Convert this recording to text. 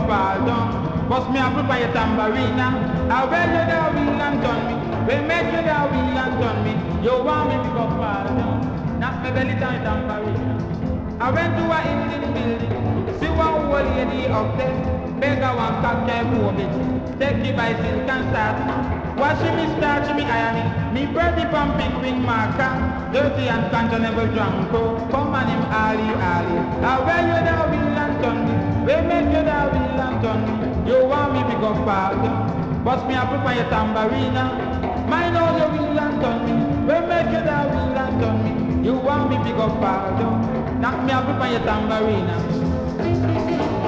pardon. Bust me a flip on your tambourina. I wear you the wheel and turn me. We make you the wheel and turn me. You want me to go pardon. Knock me belly down tambourina. I went to a Indian building. See one old lady up there. Beg her one cocktail for me. Take me by silk and satin. Washing me, starching me, ironing. Me birdie pumping wing marker. Dirty and conscionable drunko. Come on him, Ali, Ali. I wear you the wheel and turn me. We make you the wheel and turn me. You want me to go pardon. Bust me up on your tambourina. Mine all your wheel and turn me. We make you the wheel and turn me. You want me to go pardon. Knock me up on your tambourina.